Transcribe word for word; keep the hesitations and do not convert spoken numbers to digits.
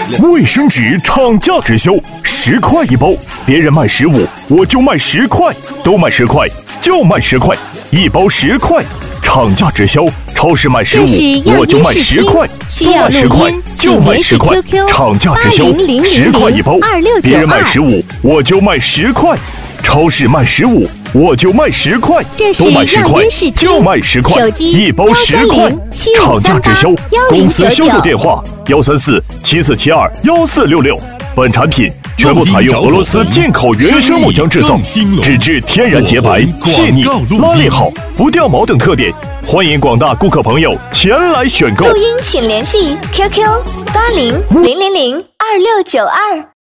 卫生纸厂家直销，十块一包，别人卖十五，我就卖十块，都卖十块，就卖十块，一包十块，厂家直销。超市卖十五，我就卖十块，都卖十块，就卖十块，厂家直销，十块一包，别人卖十五，我就卖十块，超市卖十五，我就卖十块，都卖十块，就卖十块，一包十块，厂家直销，公司销售电话幺三四七四七二幺四六六。本产品全部采用俄罗斯进口原生木浆制造，纸质天然洁白、细腻、拉链好、不掉毛等特点。欢迎广大顾客朋友前来选购。 录音请联系 Q Q 八零零零零二六九二。